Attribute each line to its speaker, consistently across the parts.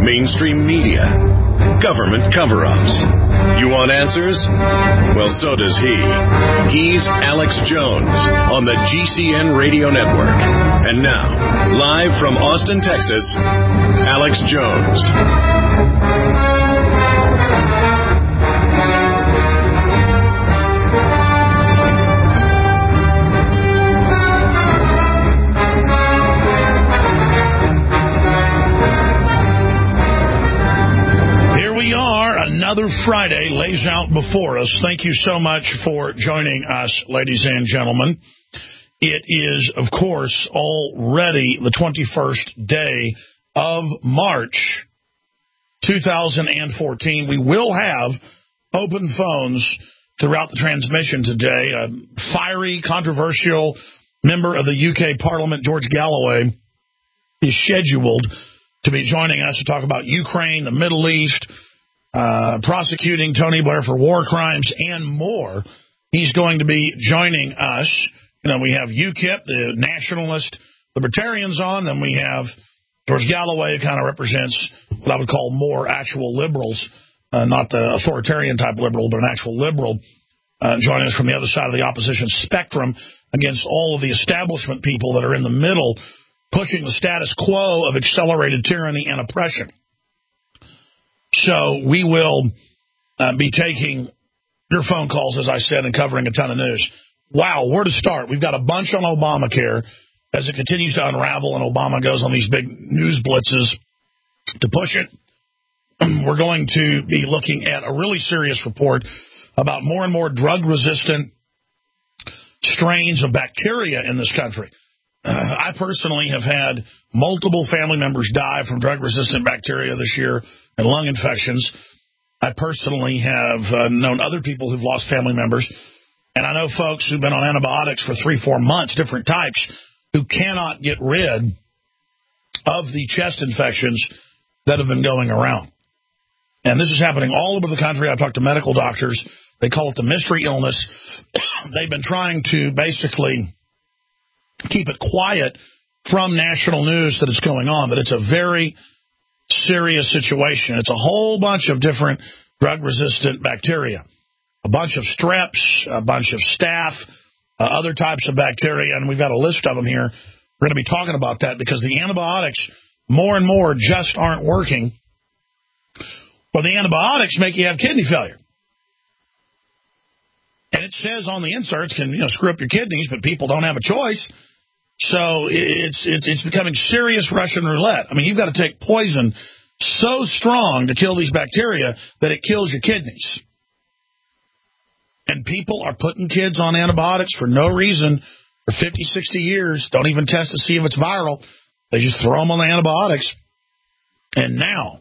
Speaker 1: mainstream media, government cover-ups. You want answers? Well, so does he. He's Alex Jones on the GCN Radio Network. And now, live from Austin, Texas, Alex Jones.
Speaker 2: Another Friday lays out before us. Thank you so much for joining us, ladies and gentlemen. It is, of course, already the 21st day of March 2014. We will have open phones throughout the transmission today. A fiery, controversial member of the UK Parliament, George Galloway, is scheduled to be joining us to talk about Ukraine, the Middle East, prosecuting Tony Blair for war crimes, and more. He's going to be joining us. You know, we have UKIP, the nationalist libertarians on, then we have George Galloway, who kind of represents what I would call more actual liberals, not the authoritarian type liberal, but an actual liberal, joining us from the other side of the opposition spectrum against all of the establishment people that are in the middle, pushing the status quo of accelerated tyranny and oppression. So we will be taking your phone calls, as I said, and covering a ton of news. Wow, where to start? We've got a bunch on Obamacare as it continues to unravel, and Obama goes on these big news blitzes to push it. We're going to be looking at a really serious report about more and more drug-resistant strains of bacteria in this country. I personally have had multiple family members die from drug-resistant bacteria this year and lung infections. I personally have known other people who've lost family members, and I know folks who've been on antibiotics for 3-4 months, different types, who cannot get rid of the chest infections that have been going around. And this is happening all over the country. I've talked to medical doctors. They call it the mystery illness. They've been trying to basically keep it quiet from national news that it's going on, but it's a very serious situation. It's a whole bunch of different drug-resistant bacteria, a bunch of streps, a bunch of staph, other types of bacteria, and we've got a list of them here. We're going to be talking about that because the antibiotics, more and more, just aren't working. Well, the antibiotics make you have kidney failure. And it says on the inserts can screw up your kidneys, but people don't have a choice. So it's becoming serious Russian roulette. I mean, you've got to take poison so strong to kill these bacteria that it kills your kidneys. And people are putting kids on antibiotics for no reason for 50, 60 years. Don't even test to see if it's viral. They just throw them on the antibiotics. And now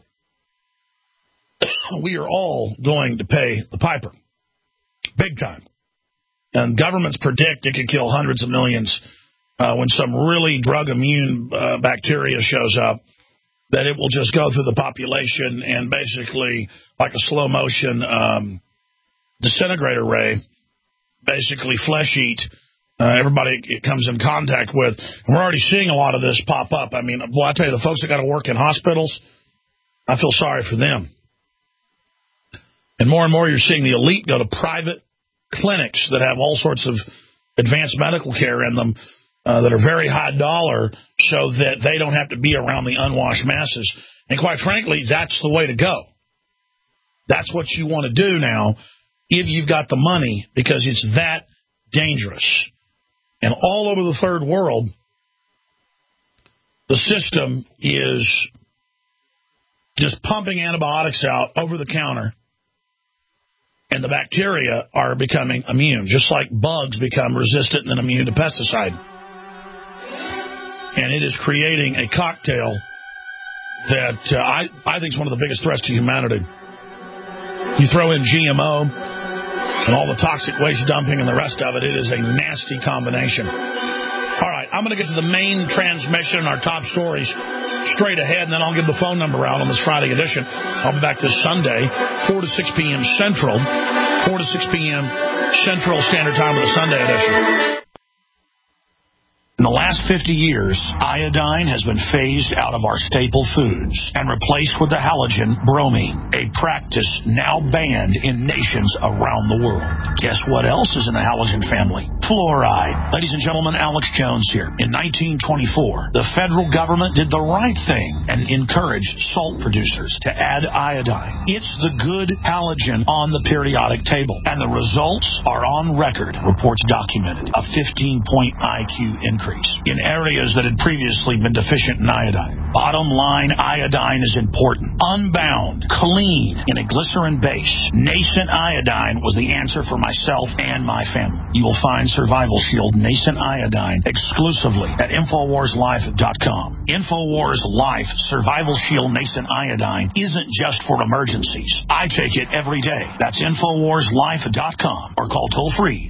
Speaker 2: we are all going to pay the piper. Big time. And governments predict it could kill hundreds of millions when some really drug-immune bacteria shows up, that it will just go through the population and basically, like a slow-motion disintegrator ray, basically flesh-eat everybody it comes in contact with. And we're already seeing a lot of this pop up. I mean, well, I tell you, the folks that got to work in hospitals, I feel sorry for them. And more you're seeing the elite go to private clinics that have all sorts of advanced medical care in them that are very high dollar so that they don't have to be around the unwashed masses. And quite frankly, that's the way to go. That's what you want to do now if you've got the money, because it's that dangerous. And all over the third world, the system is just pumping antibiotics out over the counter. And the bacteria are becoming immune, just like bugs become resistant and immune to pesticide. And it is creating a cocktail that I think is one of the biggest threats to humanity. You throw in GMO and all the toxic waste dumping and the rest of it, it is a nasty combination. All right, I'm going to get to the main transmission and our top stories straight ahead, and then I'll give the phone number out on this Friday edition. I'll be back this Sunday, 4 to 6 p.m. Central, 4 to 6 p.m. Central Standard Time of the Sunday edition. In the last 50 years, iodine has been phased out of our staple foods and replaced with the halogen bromine, a practice now banned in nations around the world. Guess what else is in the halogen family? Fluoride. Ladies and gentlemen, Alex Jones here. In 1924, the federal government did the right thing and encouraged salt producers to add iodine. It's the good halogen on the periodic table, and the results are on record. Reports documented a 15-point IQ increase in areas that had previously been deficient in iodine. Bottom line, iodine is important. Unbound, clean, in a glycerin base. Nascent iodine was the answer for myself and my family. You will find Survival Shield Nascent Iodine exclusively at InfoWarsLife.com. InfoWars Life Survival Shield Nascent Iodine isn't just for emergencies. I take it every day. That's InfoWarsLife.com or call toll-free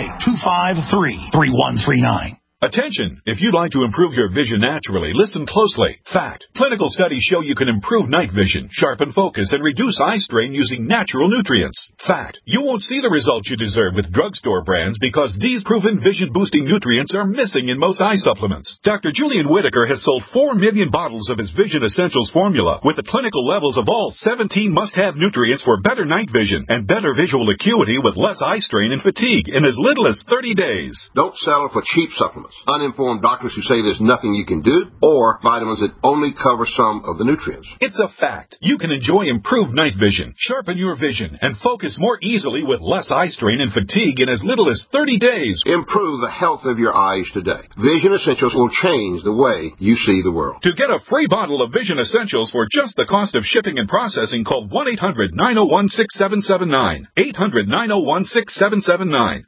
Speaker 2: 888-253-3139.
Speaker 3: Attention! If you'd like to improve your vision naturally, listen closely. Fact. Clinical studies show you can improve night vision, sharpen focus, and reduce eye strain using natural nutrients. Fact. You won't see the results you deserve with drugstore brands because these proven vision-boosting nutrients are missing in most eye supplements. Dr. Julian Whitaker has sold 4 million bottles of his Vision Essentials formula with the clinical levels of all 17 must-have nutrients for better night vision and better visual acuity with less eye strain and fatigue in as little as 30 days.
Speaker 4: Don't settle for cheap supplements. Uninformed doctors who say there's nothing you can do, or vitamins that only cover some of the nutrients.
Speaker 3: It's a fact. You can enjoy improved night vision, sharpen your vision, and focus more easily with less eye strain and fatigue in as little as 30 days.
Speaker 4: Improve the health of your eyes today. Vision Essentials will change the way you see the world.
Speaker 3: To get a free bottle of Vision Essentials for just the cost of shipping and processing, call 1-800-901-6779. 800-901-6779.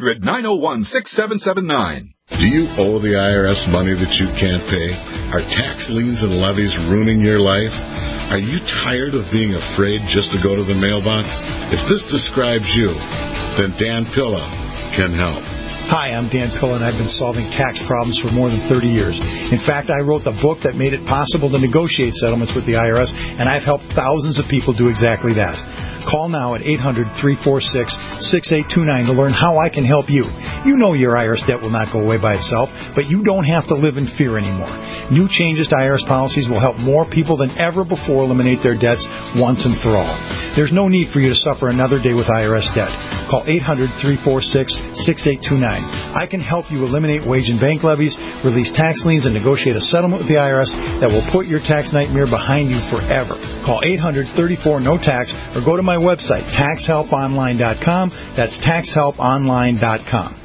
Speaker 3: 800-901-6779.
Speaker 5: Do you owe the IRS money that you can't pay? Are tax liens and levies ruining your life? Are you tired of being afraid just to go to the mailbox? If this describes you, then Dan Pilla can help.
Speaker 6: Hi, I'm Dan Pilla, and I've been solving tax problems for more than 30 years. In fact, I wrote the book that made it possible to negotiate settlements with the IRS, and I've helped thousands of people do exactly that. Call now at 800-346-6829 to learn how I can help you. You know your IRS debt will not go away by itself, but you don't have to live in fear anymore. New changes to IRS policies will help more people than ever before eliminate their debts once and for all. There's no need for you to suffer another day with IRS debt. Call 800-346-6829. I can help you eliminate wage and bank levies, release tax liens, and negotiate a settlement with the IRS that will put your tax nightmare behind you forever. Call 800-34-NO-TAX or go to my website, TaxHelpOnline.com. That's TaxHelpOnline.com.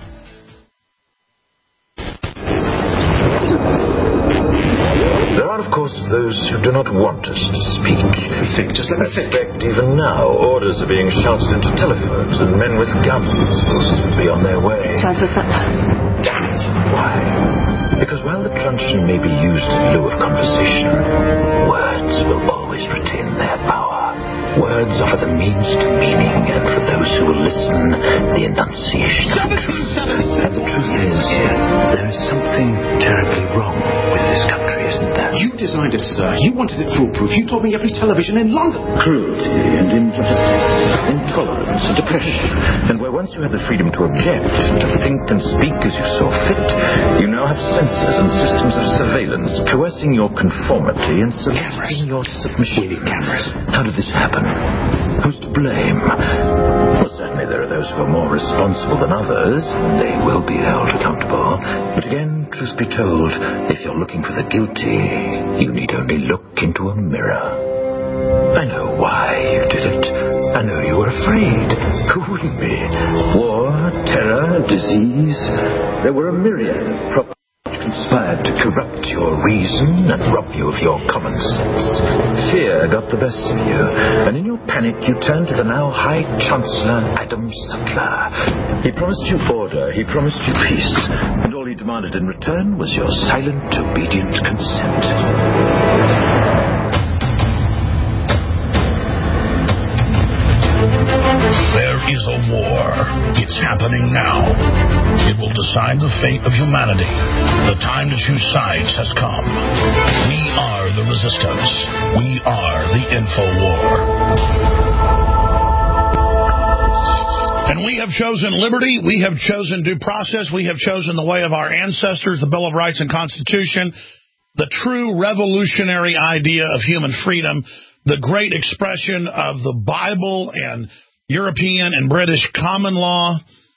Speaker 7: There are, of course, those who do not want us to speak.
Speaker 2: Just let me think.
Speaker 7: In fact, even now, orders are being shouted into telephones, and men with guns will soon be on their way.
Speaker 8: It's time for supper.
Speaker 7: Damn it! Why? Because while the truncheon may be used in lieu of conversation, words will always retain their power. Words offer the means to meaning, and for those who will listen, the enunciation of the truth. And the truth is, there is something terribly wrong with this country, isn't there?
Speaker 9: You designed it, sir. You wanted it foolproof. You told me every television in London.
Speaker 7: Cruelty and injustice, intolerance and oppression. And where once you had the freedom to object, to think and speak as you saw fit, you now have censors and systems of surveillance coercing your conformity and selecting your submission.
Speaker 9: We need cameras.
Speaker 7: How did this happen? Who's to blame? Well, certainly there are those who are more responsible than others. They will be held accountable. But again, truth be told, if you're looking for the guilty, you need only look into a mirror. I know why you did it. I know you were afraid. Who wouldn't be? War, terror, disease. There were a myriad of problems conspired to corrupt your reason and rob you of your common sense. Fear got the best of you, and in your panic you turned to the now High Chancellor Adam Sutler. He promised you order, he promised you peace, and all he demanded in return was your silent, obedient consent.
Speaker 2: There is a war. It's happening now. It will decide the fate of humanity. The time to choose sides has come. We are the resistance. We are the InfoWar. And we have chosen liberty. We have chosen due process. We have chosen the way of our ancestors, the Bill of Rights and Constitution, the true revolutionary idea of human freedom, the great expression of the Bible and European and British common law,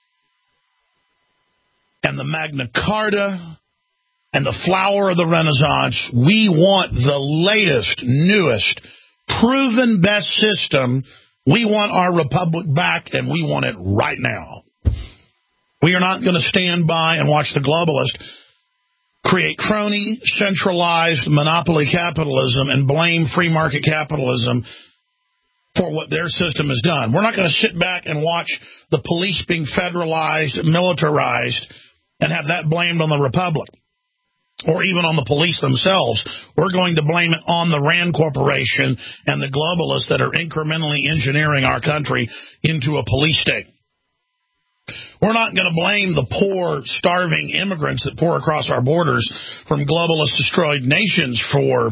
Speaker 2: and the Magna Carta, and the flower of the Renaissance. We want the latest, newest, proven best system. We want our republic back, and we want it right now. We are not going to stand by and watch the globalists create crony, centralized monopoly capitalism and blame free market capitalism for what their system has done. We're not going to sit back and watch the police being federalized, militarized, and have that blamed on the republic or even on the police themselves. We're going to blame it on the Rand Corporation and the globalists that are incrementally engineering our country into a police state. We're not going to blame the poor, starving immigrants that pour across our borders from globalist-destroyed nations for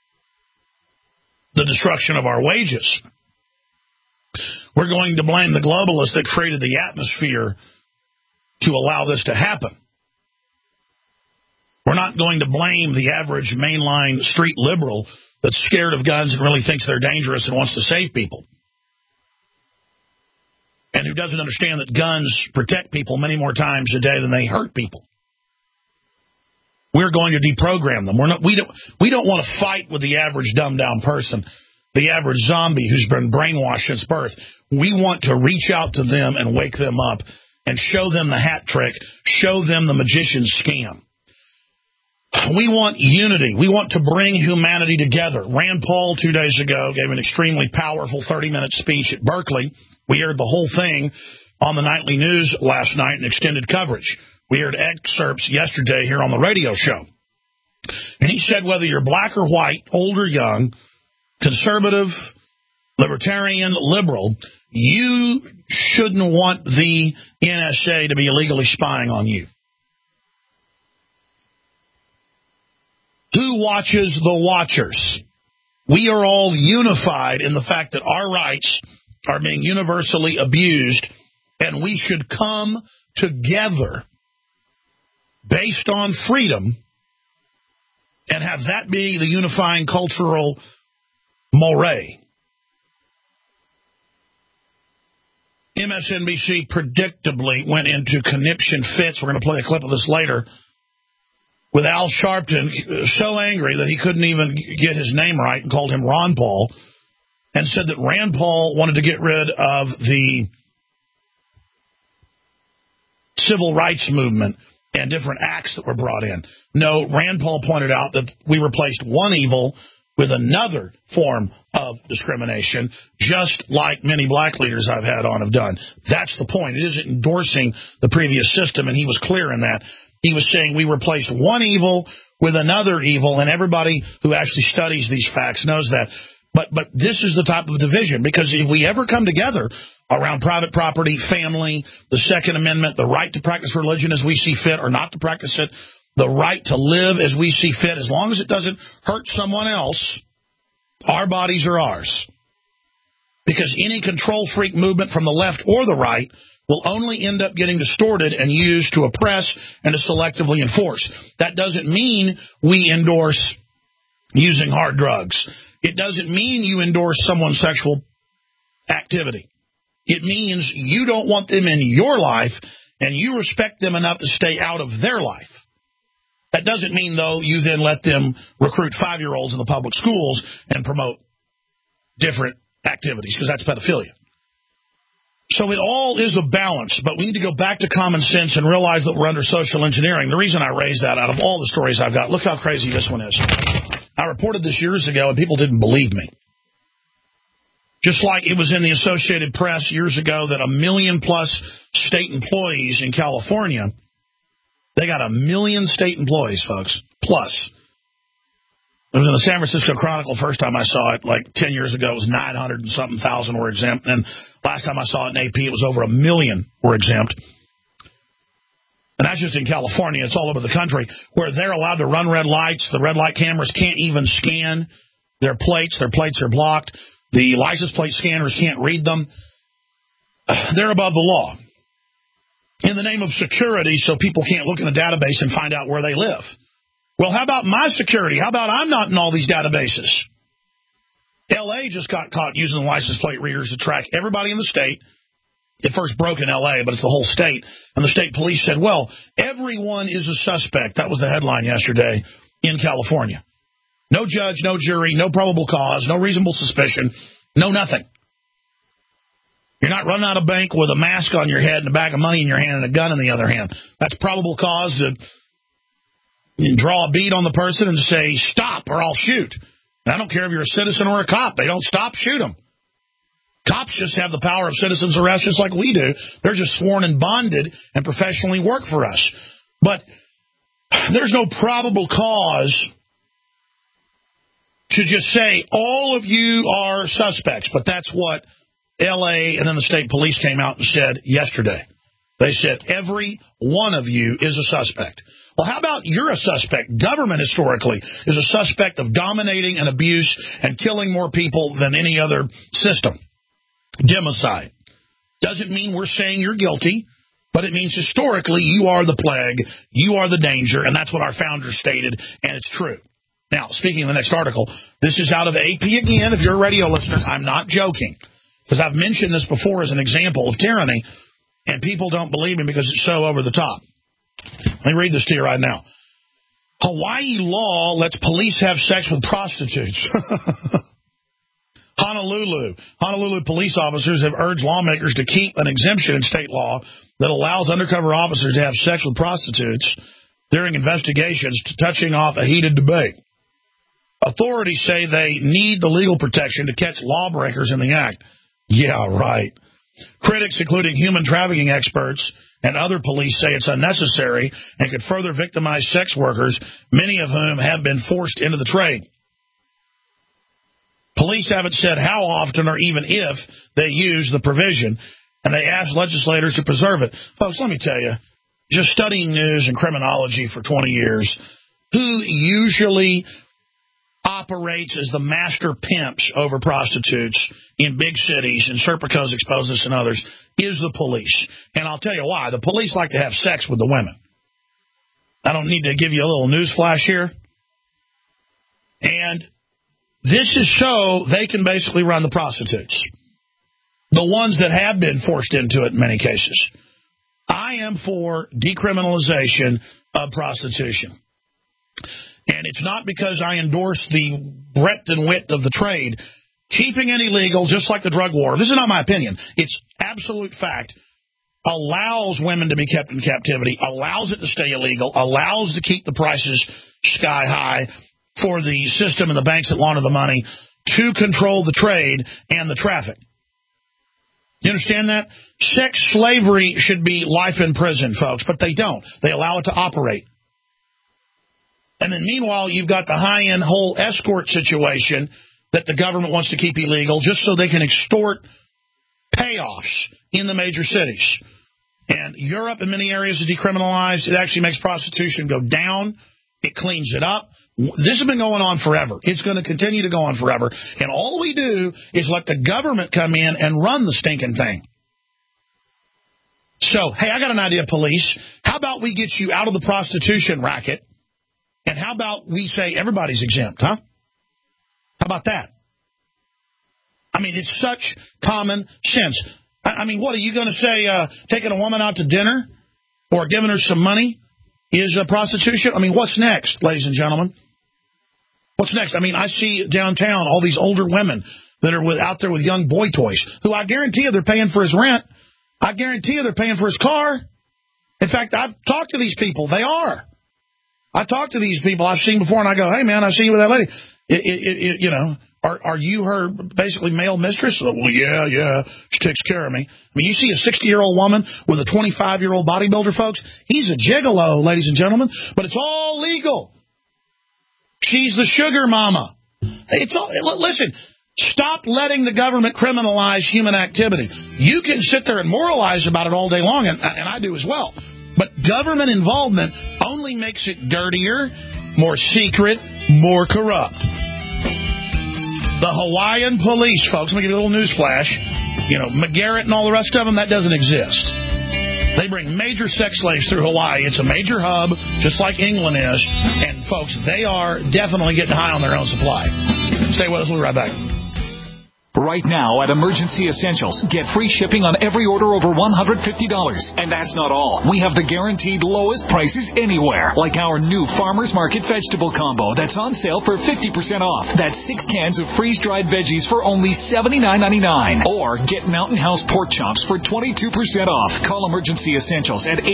Speaker 2: the destruction of our wages. We're going to blame the globalists that created the atmosphere to allow this to happen. We're not going to blame the average mainline street liberal that's scared of guns and really thinks they're dangerous and wants to save people, and who doesn't understand that guns protect people many more times a day than they hurt people. We're going to deprogram them. We don't want to fight with the average dumbed-down person, the average zombie who's been brainwashed since birth. We want to reach out to them and wake them up and show them the hat trick, show them the magician's scam. We want unity. We want to bring humanity together. Rand Paul 2 days ago gave an extremely powerful 30-minute speech at Berkeley. We aired the whole thing on the nightly news last night in extended coverage. We aired excerpts yesterday here on the radio show. And he said whether you're black or white, old or young, conservative, libertarian, liberal, you shouldn't want the NSA to be illegally spying on you. Who watches the watchers? We are all unified in the fact that our rights are being universally abused, and we should come together based on freedom and have that be the unifying cultural moray. MSNBC predictably went into conniption fits. We're going to play a clip of this later, with Al Sharpton so angry that he couldn't even get his name right and called him Ron Paul, and said that Rand Paul wanted to get rid of the civil rights movement and different acts that were brought in. No, Rand Paul pointed out that we replaced one evil with another form of discrimination, just like many black leaders I've had on have done. That's the point. It isn't endorsing the previous system, and he was clear in that. He was saying we replaced one evil with another evil, and everybody who actually studies these facts knows that. But this is the type of division, because if we ever come together around private property, family, the Second Amendment, the right to practice religion as we see fit or not to practice it, the right to live as we see fit, as long as it doesn't hurt someone else, our bodies are ours. Because any control freak movement from the left or the right will only end up getting distorted and used to oppress and to selectively enforce. That doesn't mean we endorse using hard drugs. It doesn't mean you endorse someone's sexual activity. It means you don't want them in your life, and you respect them enough to stay out of their life. That doesn't mean, though, you then let them recruit 5-year-olds in the public schools and promote different activities, because that's pedophilia. So it all is a balance, but we need to go back to common sense and realize that we're under social engineering. The reason I raised that, out of all the stories I've got, look how crazy this one is. I reported this years ago, and people didn't believe me. Just like it was in the Associated Press years ago that 1 million-plus state employees in California, they got 1 million state employees, folks, plus. It was in the San Francisco Chronicle first time I saw it, like 10 years ago. It was 900 and something thousand were exempt. And last time I saw it in AP, it was over 1 million were exempt. And that's just in California. It's all over the country where they're allowed to run red lights. The red light cameras can't even scan their plates. Their plates are blocked. The license plate scanners can't read them. they're above the law in the name of security so people can't look in the database and find out where they live. Well, how about my security? How about I'm not in all these databases? L.A. just got caught using the license plate readers to track everybody in the state. It first broke in L.A., but it's the whole state. And the state police said, well, everyone is a suspect. That was the headline yesterday in California. No judge, no jury, no probable cause, no reasonable suspicion, no nothing. You're not running out of bank with a mask on your head and a bag of money in your hand and a gun in the other hand. That's probable cause to draw a bead on the person and say, stop or I'll shoot. And I don't care if you're a citizen or a cop. They don't stop, shoot them. Cops just have the power of citizen's arrest just like we do. They're just sworn and bonded and professionally work for us. But there's no probable cause to just say all of you are suspects. But that's what L.A. and then the state police came out and said yesterday. They said every one of you is a suspect. Well, how about you're a suspect? Government historically is a suspect of dominating and abuse and killing more people than any other system. Democide. Doesn't mean we're saying you're guilty, but it means historically you are the plague, you are the danger, and that's what our founders stated, and it's true. Now, speaking of the next article, this is out of AP again. If you're a radio listener, I'm not joking, because I've mentioned this before as an example of tyranny, and people don't believe me because it's so over the top. Let me read this to you right now. Hawaii law lets police have sex with prostitutes. Honolulu police officers have urged lawmakers to keep an exemption in state law that allows undercover officers to have sex with prostitutes during investigations, touching off a heated debate. Authorities say they need the legal protection to catch lawbreakers in the act. Yeah, right. Critics, including human trafficking experts and other police, say it's unnecessary and could further victimize sex workers, many of whom have been forced into the trade. Police haven't said how often or even if they use the provision, and they asked legislators to preserve it. Folks, let me tell you, just studying news and criminology for 20 years, who usually operates as the master pimps over prostitutes in big cities, and Serpico's exposed this and others, is the police. And I'll tell you why. The police like to have sex with the women. I don't need to give you a little news flash here. And this is so they can basically run the prostitutes, the ones that have been forced into it in many cases. I am for decriminalization of prostitution. And it's not because I endorse the breadth and width of the trade. Keeping it illegal, just like the drug war, this is not my opinion, it's absolute fact, allows women to be kept in captivity, allows it to stay illegal, allows to keep the prices sky high for the system and the banks that launder the money to control the trade and the traffic. You understand that? Sex slavery should be life in prison, folks, but they don't. They allow it to operate. And then meanwhile, you've got the high-end whole escort situation that the government wants to keep illegal just so they can extort payoffs in the major cities. And Europe in many areas is decriminalized. It actually makes prostitution go down. It cleans it up. This has been going on forever. It's going to continue to go on forever. And all we do is let the government come in and run the stinking thing. So, hey, I got an idea, police. How about we get you out of the prostitution racket? And how about we say everybody's exempt, huh? How about that? I mean, it's such common sense. I mean, what are you going to say, taking a woman out to dinner or giving her some money is prostitution? I mean, what's next, ladies and gentlemen? What's next? I mean, I see downtown all these older women that are out there with young boy toys who I guarantee you they're paying for his rent. I guarantee you they're paying for his car. In fact, I've talked to these people. They are. I talk to these people I've seen before, and I go, hey, man, I've seen you with that lady. You know, are you her basically male mistress? Well, yeah, she takes care of me. I mean, you see a 60-year-old woman with a 25-year-old bodybuilder, folks. He's a gigolo, ladies and gentlemen, but it's all legal. She's the sugar mama. It's all, listen, stop letting the government criminalize human activity. You can sit there and moralize about it all day long, and I do as well. But government involvement only makes it dirtier, more secret, more corrupt. The Hawaiian police, folks, let me give you a little news flash. McGarrett and all the rest of them, that doesn't exist. They bring major sex slaves through Hawaii. It's a major hub, just like England is. And, folks, they are definitely getting high on their own supply. Stay with us. We'll be right back.
Speaker 8: Right now at Emergency Essentials, get free shipping on every order over $150. And that's not all. We have the guaranteed lowest prices anywhere, like our new Farmer's Market vegetable combo that's on sale for 50% off. That's 6 cans of freeze-dried veggies for only $79.99. Or get Mountain House pork chops for 22% off. Call Emergency Essentials at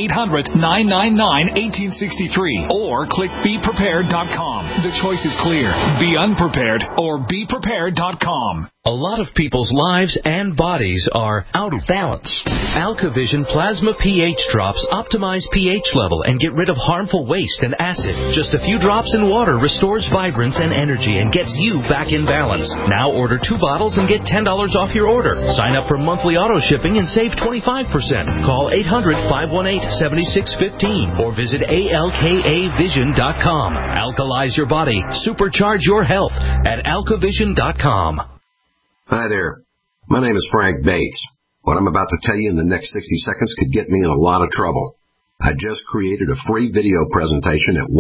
Speaker 8: 800-999-1863 or click BePrepared.com. The choice is clear. Be unprepared or BePrepared.com.
Speaker 10: A lot of people's lives and bodies are out of balance. AlkaVision Plasma pH drops optimize pH level and get rid of harmful waste and acid. Just a few drops in water restores vibrance and energy and gets you back in balance. Now order 2 bottles and get $10 off your order. Sign up for monthly auto shipping and save 25%. Call 800-518-7615 or visit alkavision.com. Alkalize your body. Supercharge your health at alkavision.com.
Speaker 11: Hi there. My name is Frank Bates. What I'm about to tell you in the next 60 seconds could get me in a lot of trouble. I just created a free video presentation at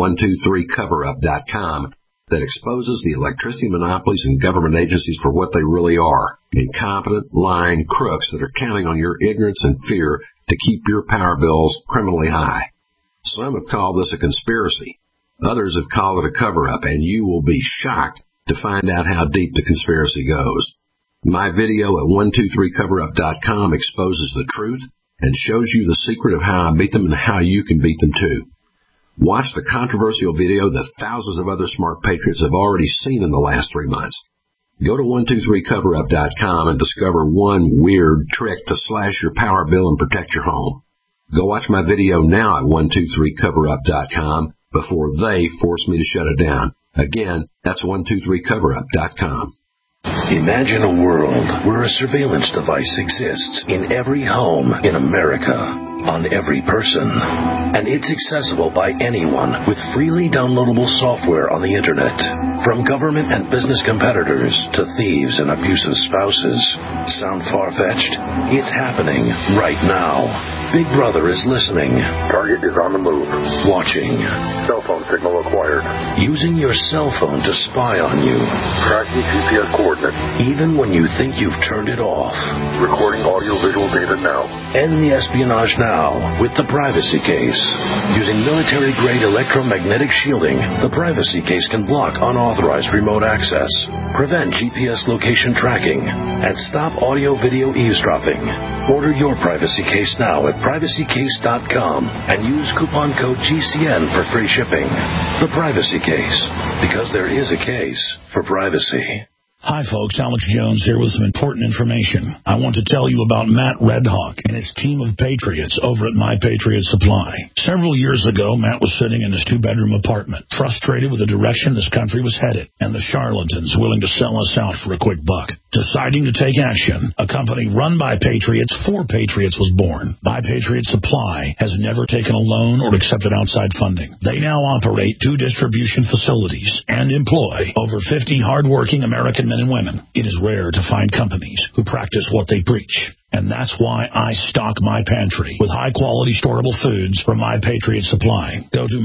Speaker 11: 123coverup.com that exposes the electricity monopolies and government agencies for what they really are. Incompetent, lying crooks that are counting on your ignorance and fear to keep your power bills criminally high. Some have called this a conspiracy. Others have called it a cover-up, and you will be shocked to find out how deep the conspiracy goes. My video at 123coverup.com exposes the truth and shows you the secret of how I beat them and how you can beat them too. Watch the controversial video that thousands of other smart patriots have already seen in the last 3 months. Go to 123coverup.com and discover one weird trick to slash your power bill and protect your home. Go watch my video now at 123coverup.com before they force me to shut it down. Again, that's 123coverup.com.
Speaker 7: Imagine a world where a surveillance device exists in every home in America, on every person, and it's accessible by anyone with freely downloadable software on the Internet. From government and business competitors to thieves and abusive spouses. Sound far-fetched? It's happening right now. Big Brother is listening.
Speaker 12: Target is on the move.
Speaker 7: Watching.
Speaker 12: Cell phone signal acquired.
Speaker 7: Using your cell phone to spy on you.
Speaker 12: Tracking GPS coordinates.
Speaker 7: Even when you think you've turned it off.
Speaker 12: Recording audio-visual data now.
Speaker 7: End the espionage now with the Privacy Case. Using military-grade electromagnetic shielding, the Privacy Case can block unauthorized remote access, prevent GPS location tracking, and stop audio-video eavesdropping. Order your Privacy Case now at PrivacyCase.com and use coupon code GCN for free shipping. The Privacy Case, because there is a case for privacy.
Speaker 2: Hi, folks. Alex Jones here with some important information. I want to tell you about Matt Redhawk and his team of patriots over at My Patriot Supply. Several years ago, Matt was sitting in his 2-bedroom apartment, frustrated with the direction this country was headed and the charlatans willing to sell us out for a quick buck. Deciding to take action, a company run by patriots for patriots was born. My Patriot Supply has never taken a loan or accepted outside funding. They now operate 2 distribution facilities and employ over 50 hardworking American men and women. It is rare to find companies who practice what they preach. And that's why I stock my pantry with high-quality storable foods from My Patriot Supply. Go to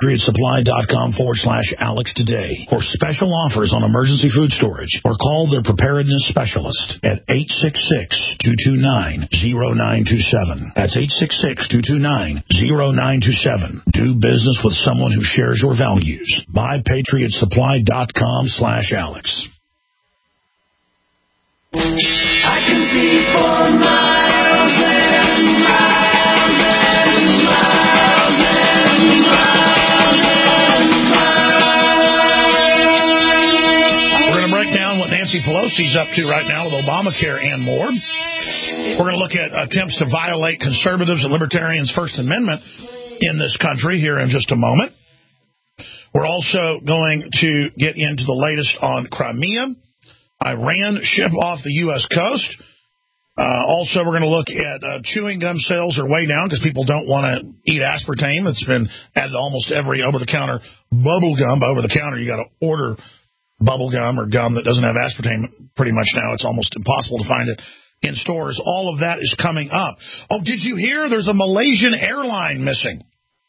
Speaker 2: mypatriotsupply.com/Alex today for special offers on emergency food storage or call their preparedness specialist at 866-229-0927. That's 866-229-0927. Do business with someone who shares your values. mypatriotsupply.com/Alex.
Speaker 13: I can see for miles and miles and miles and miles.
Speaker 2: We're going to break down what Nancy Pelosi's up to right now with Obamacare and more. We're going to look at attempts to violate conservatives and libertarians' First Amendment in this country here in just a moment. We're also going to get into the latest on Crimea. Iran ship off the U.S. coast. Also, we're going to look at chewing gum sales are way down because people don't want to eat aspartame. It's been added to almost every over-the-counter bubble gum. By over-the-counter, you got to order bubble gum or gum that doesn't have aspartame pretty much now. It's almost impossible to find it in stores. All of that is coming up. Oh, did you hear there's a Malaysian airline missing?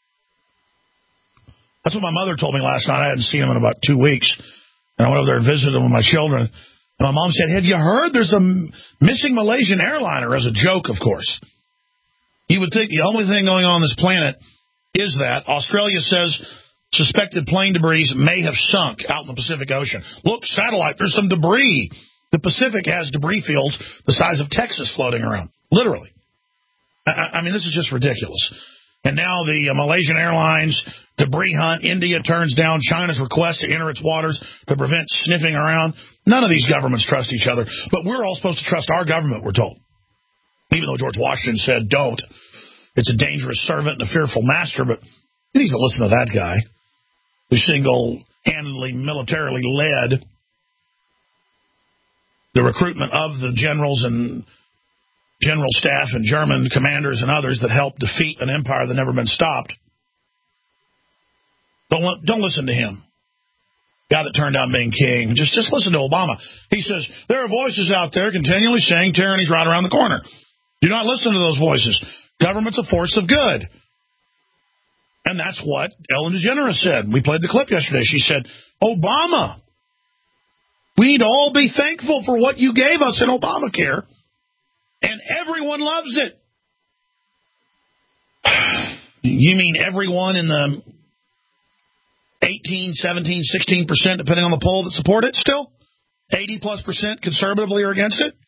Speaker 2: That's what my mother told me last night. I hadn't seen him in about 2 weeks. And I went over there and visited him with my children. And my mom said, have you heard there's a missing Malaysian airliner? As a joke, of course. You would think the only thing going on this planet is that. Australia says suspected plane debris may have sunk out in the Pacific Ocean. Look, satellite, there's some debris. The Pacific has debris fields the size of Texas floating around. Literally. I mean, this is just ridiculous. And now the Malaysian Airlines debris hunt. India turns down China's request to enter its waters to prevent sniffing around. None of these governments trust each other. But we're all supposed to trust our government, we're told. Even though George Washington said don't. It's a dangerous servant and a fearful master. But you need to listen to that guy who single-handedly, militarily led the recruitment of the generals and general staff and German commanders and others that helped defeat an empire that never been stopped. Don't listen to him. Guy that turned down being king. Just listen to Obama. He says, there are voices out there continually saying tyranny's right around the corner. Do not listen to those voices. Government's a force of good. And that's what Ellen DeGeneres said. We played the clip yesterday. She said, Obama, we need to all be thankful for what you gave us in Obamacare. And everyone loves it. You mean everyone in the 18, 17, 16%, depending on the poll, that support it still? 80+% conservatively are against it?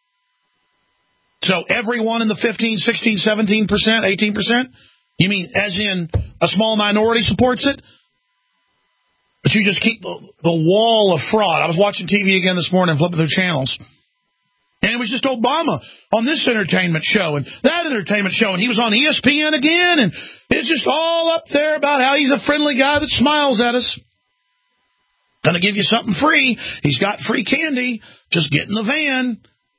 Speaker 2: So everyone in the 15, 16, 17%, 18%? You mean as in a small minority supports it? But you just keep the wall of fraud. I was watching TV again this morning, flipping through channels. And it was just Obama on this entertainment show and that entertainment show. And he was on ESPN again. And it's just all up there about how he's a friendly guy that smiles at us. Going to give you something free. He's got free candy. Just get in the van.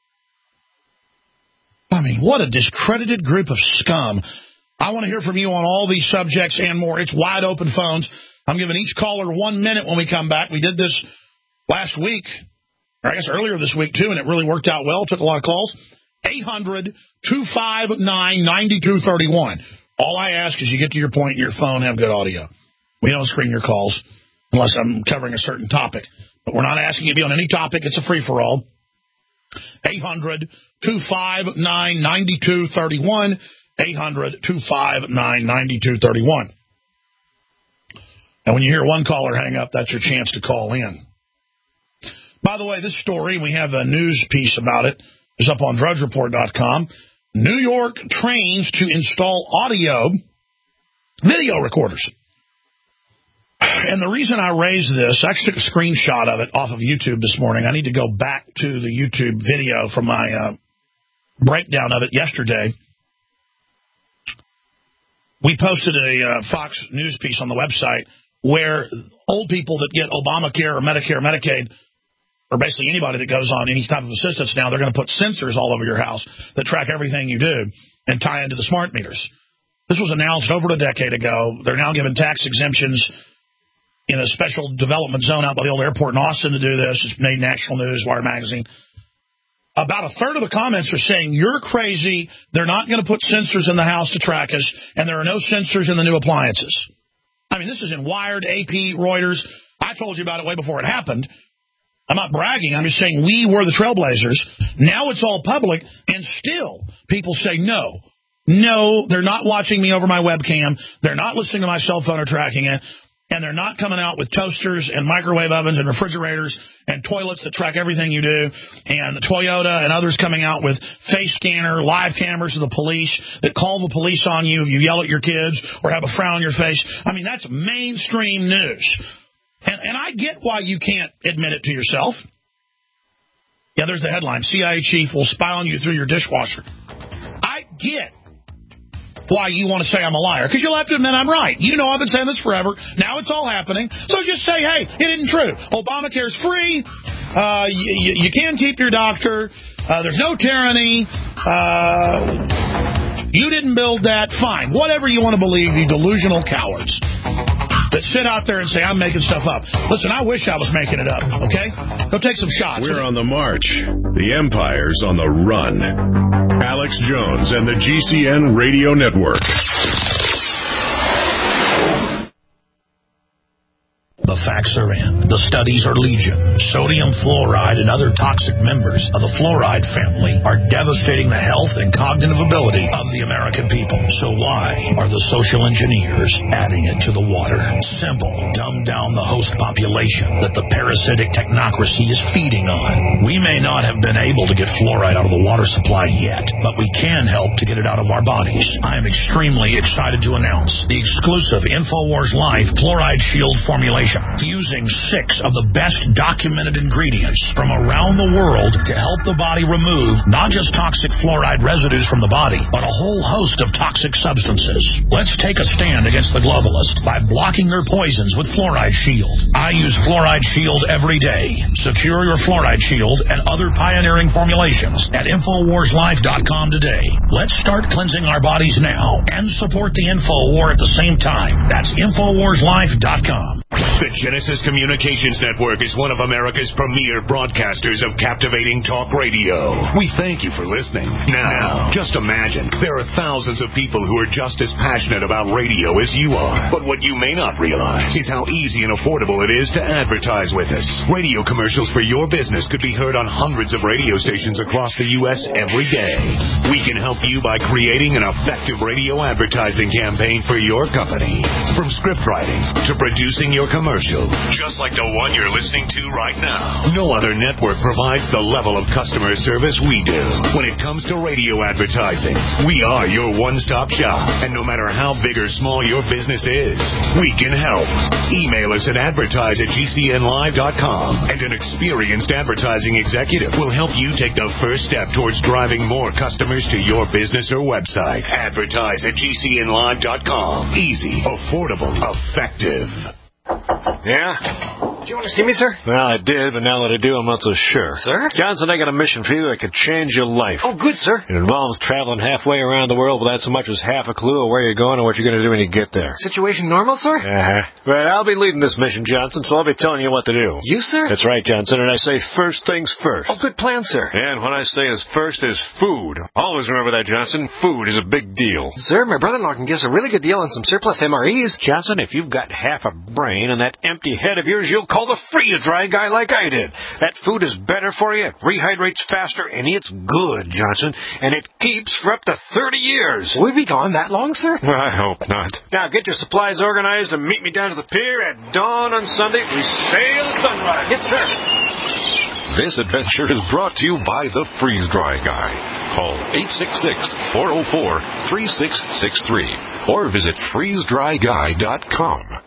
Speaker 2: I mean, what a discredited group of scum. I want to hear from you on all these subjects and more. It's wide open phones. I'm giving each caller 1 minute when we come back. We did this last week. I guess earlier this week, too, and it really worked out well. Took a lot of calls. 800-259-9231. All I ask is you get to your point in your phone, have good audio. We don't screen your calls unless I'm covering a certain topic. But we're not asking you to be on any topic. It's a free-for-all. 800-259-9231. 800-259-9231. And when you hear one caller hang up, that's your chance to call in. By the way, this story, we have a news piece about it, is up on DrudgeReport.com. New York trains to install video recorders. And the reason I raised this, I actually took a screenshot of it off of YouTube this morning. I need to go back to the YouTube video from my breakdown of it yesterday. We posted a Fox News piece on the website where old people that get Obamacare or Medicare, Medicaid, or basically anybody that goes on any type of assistance now, they're going to put sensors all over your house that track everything you do and tie into the smart meters. This was announced over a decade ago. They're now given tax exemptions in a special development zone out by the old airport in Austin to do this. It's made national news, Wire Magazine. About a third of the comments are saying, you're crazy, they're not going to put sensors in the house to track us, and there are no sensors in the new appliances. I mean, this is in Wired, AP, Reuters. I told you about it way before it happened. I'm not bragging. I'm just saying we were the trailblazers. Now it's all public, and still people say no. No, they're not watching me over my webcam. They're not listening to my cell phone or tracking it. And they're not coming out with toasters and microwave ovens and refrigerators and toilets that track everything you do. And Toyota and others coming out with face scanner, live cameras of the police that call the police on you if you yell at your kids or have a frown on your face. I mean, that's mainstream news. And I get why you can't admit it to yourself. Yeah, there's the headline. CIA chief will spy on you through your dishwasher. I get why you want to say I'm a liar, because you'll have to admit I'm right. You know I've been saying this forever. Now it's all happening. So just say, hey, it isn't true. Obamacare's free. You can keep your doctor. There's no tyranny. You didn't build that. Fine. Whatever you want to believe, you delusional cowards. that sit out there and say, I'm making stuff up. Listen, I wish I was making it up, okay? Go take some shots.
Speaker 1: We're on the march. The Empire's on the run. Alex Jones and the GCN Radio Network.
Speaker 2: The facts are in. The studies are legion. Sodium fluoride and other toxic members of the fluoride family are devastating the health and cognitive ability of the American people. So why are the social engineers adding it to the water? Simple. Dumb down the host population that the parasitic technocracy is feeding on. We may not have been able to get fluoride out of the water supply yet, but we can help to get it out of our bodies. I am extremely excited to announce the exclusive InfoWars Life Fluoride Shield formulation, fusing 6 of the best documented ingredients from around the world to help the body remove not just toxic fluoride residues from the body, but a whole host of toxic substances. Let's take a stand against the globalists by blocking their poisons with Fluoride Shield. I use Fluoride Shield every day. Secure your Fluoride Shield and other pioneering formulations at InfoWarsLife.com today. Let's start cleansing our bodies now and support the Info War at the same time. That's InfoWarsLife.com.
Speaker 14: The Genesis Communications Network is one of America's premier broadcasters of captivating talk radio. We thank you for listening. Now, just imagine, there are thousands of people who are just as passionate about radio as you are. But what you may not realize is how easy and affordable it is to advertise with us. Radio commercials for your business could be heard on hundreds of radio stations across the U.S. every day. We can help you by creating an effective radio advertising campaign for your company. From script writing to producing your commercial, just like the one you're listening to right now. No other network provides the level of customer service we do. When it comes to radio advertising, we are your one-stop shop. And no matter how big or small your business is, we can help. Email us at advertise@gcnlive.com, and an experienced advertising executive will help you take the first step towards driving more customers to your business or website. Advertise@gcnlive.com. Easy, affordable, effective.
Speaker 15: Yeah? Do you want to see me, sir? Well, I did, but now that I do, I'm not so sure.
Speaker 14: Sir?
Speaker 15: Johnson, I got a mission for you that could change your life.
Speaker 14: Oh, good, sir.
Speaker 15: It involves traveling halfway around the world without so much as half a clue of where you're going or what you're going to do when you get there.
Speaker 14: Situation normal, sir?
Speaker 15: Right, I'll be leading this mission, Johnson, so I'll be telling you what to do.
Speaker 14: You, sir?
Speaker 15: That's right, Johnson, and I say first things first.
Speaker 14: Oh, good plan, sir.
Speaker 15: And what I say is first is food. Always remember that, Johnson. Food is a big deal.
Speaker 14: Sir, my brother-in-law can give us a really good deal on some surplus MREs.
Speaker 15: Johnson, if you've got half a brain and that empty head of yours, you'll call the freeze-dry guy like I did. That food is better for you, it rehydrates faster, and it's good, Johnson, and it keeps for up to 30 years.
Speaker 14: Will we be gone that long, sir?
Speaker 15: Well, I hope not. Now, get your supplies organized and meet me down to the pier at dawn on Sunday. We sail at sunrise.
Speaker 14: Yes, sir.
Speaker 3: This adventure is brought to you by the Freeze Dry Guy. Call 866-404-3663 or visit freezedryguy.com.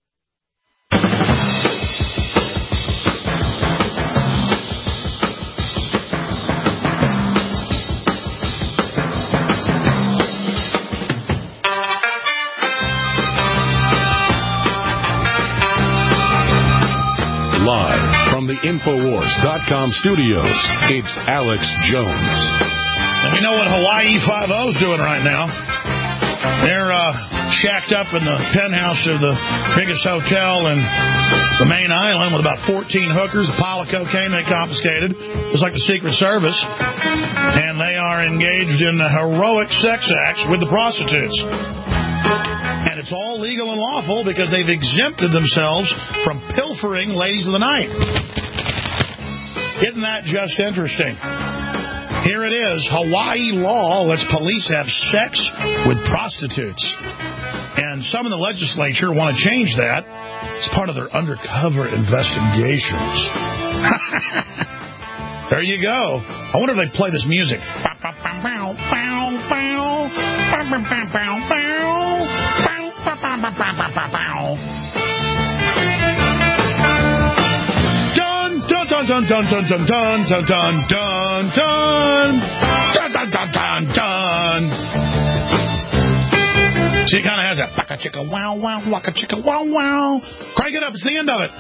Speaker 1: Live from the Infowars.com studios, it's Alex Jones.
Speaker 2: And we know what Hawaii Five-0 is doing right now. They're shacked up in the penthouse of the biggest hotel in the main island with about 14 hookers, a pile of cocaine they confiscated, just like the Secret Service. And they are engaged in heroic sex acts with the prostitutes. And it's all legal and lawful because they've exempted themselves from pilfering ladies of the night. Isn't that just interesting? Here it is. Hawaii law lets police have sex with prostitutes. And some in the legislature want to change that. It's part of their undercover investigations. There you go. I wonder if they play this music. Dun dun dun dun dun dun dun dun dun dun dun dun dun dun dun dun. See, it kind of has that waka chicka wow wow waka chicka wow wow. Crank it up. It's the end of it.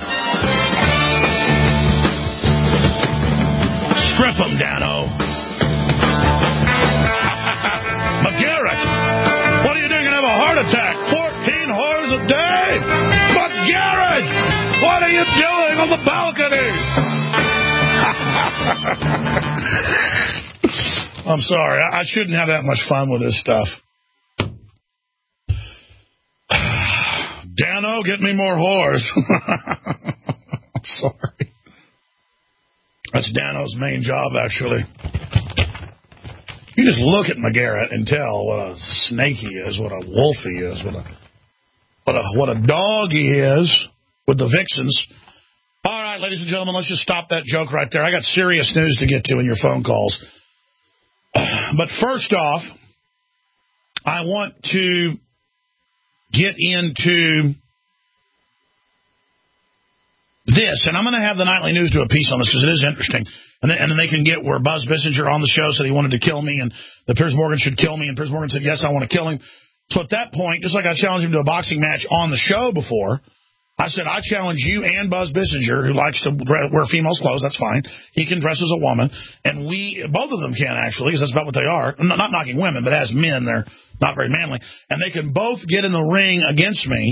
Speaker 2: Strip them, Dano. McGarrett, what are you doing? You're going to have a heart attack. 14 whores a day. Garrett, what are you doing on the balcony? I'm sorry. I shouldn't have that much fun with this stuff. Dano, get me more whores. I'm sorry. That's Dano's main job, actually. You just look at McGarrett and tell what a snake he is, what a wolf he is, what a dog he is with the vixens. All right, ladies and gentlemen, let's just stop that joke right there. I got serious news to get to in your phone calls. But first off, I want to get into this, and I'm going to have the Nightly News do a piece on this because it is interesting. And then they can get where Buzz Bissinger on the show said he wanted to kill me and that Piers Morgan should kill me, and Piers Morgan said, yes, I want to kill him. So at that point, just like I challenged him to a boxing match on the show before, I said, I challenge you and Buzz Bissinger, who likes to wear females' clothes, that's fine. He can dress as a woman. And both of them can, actually, because that's about what they are. I'm not knocking women, but as men, they're not very manly. And they can both get in the ring against me,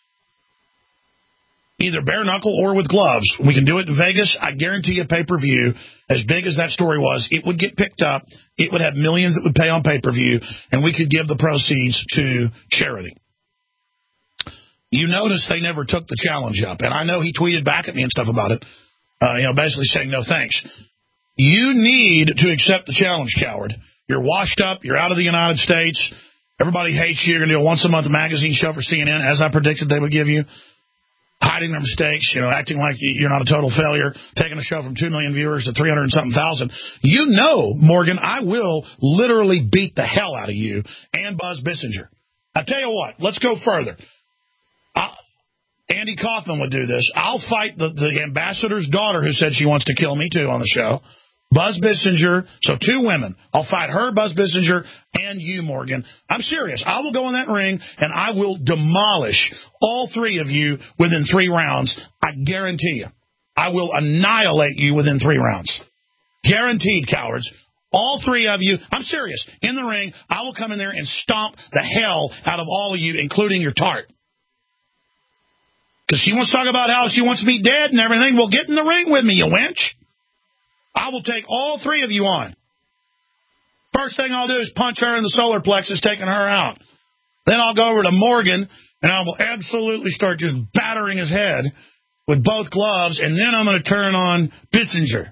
Speaker 2: either bare knuckle or with gloves. We can do it in Vegas. I guarantee a pay-per-view, as big as that story was, it would get picked up. It would have millions that would pay on pay-per-view, and we could give the proceeds to charity. You notice they never took the challenge up, and I know he tweeted back at me and stuff about it, basically saying no thanks. You need to accept the challenge, coward. You're washed up. You're out of the United States. Everybody hates you. You're going to do a once-a-month magazine show for CNN, as I predicted they would give you. Hiding their mistakes, acting like you're not a total failure, taking a show from 2 million viewers to 300,000. You know, Morgan, I will literally beat the hell out of you and Buzz Bissinger. I tell you what, let's go further. Andy Kaufman would do this. I'll fight the ambassador's daughter who said she wants to kill me, too, on the show. Buzz Bissinger, so 2 women. I'll fight her, Buzz Bissinger, and you, Morgan. I'm serious. I will go in that ring, and I will demolish all 3 of you within 3 rounds. I guarantee you. I will annihilate you within 3 rounds. Guaranteed, cowards. All 3 of you, I'm serious, in the ring, I will come in there and stomp the hell out of all of you, including your tart. Because she wants to talk about how she wants me dead and everything. Well, get in the ring with me, you wench. I will take all 3 of you on. First thing I'll do is punch her in the solar plexus, taking her out. Then I'll go over to Morgan, and I will absolutely start just battering his head with both gloves, and then I'm going to turn on Bissinger.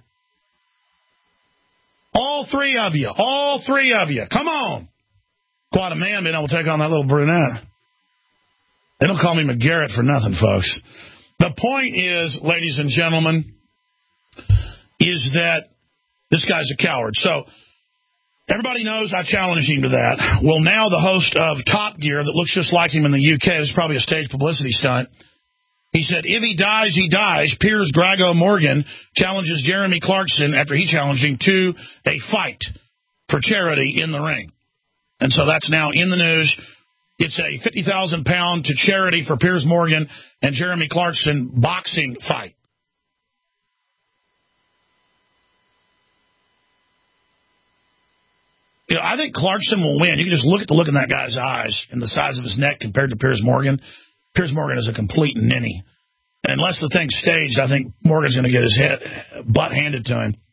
Speaker 2: All 3 of you. All 3 of you. Come on. Quite a man being able to take on that little brunette. They don't call me McGarrett for nothing, folks. The point is, ladies and gentlemen, is that this guy's a coward. So everybody knows I challenged him to that. Well, now the host of Top Gear that looks just like him in the UK, this is probably a stage publicity stunt, he said, if he dies, he dies. Piers Drago Morgan challenges Jeremy Clarkson after he challenged him to a fight for charity in the ring. And so that's now in the news. It's a 50,000 pound to charity for Piers Morgan and Jeremy Clarkson boxing fight. I think Clarkson will win. You can just look at the look in that guy's eyes and the size of his neck compared to Piers Morgan. Piers Morgan is a complete ninny. And unless the thing's staged, I think Morgan's going to get his butt handed to him.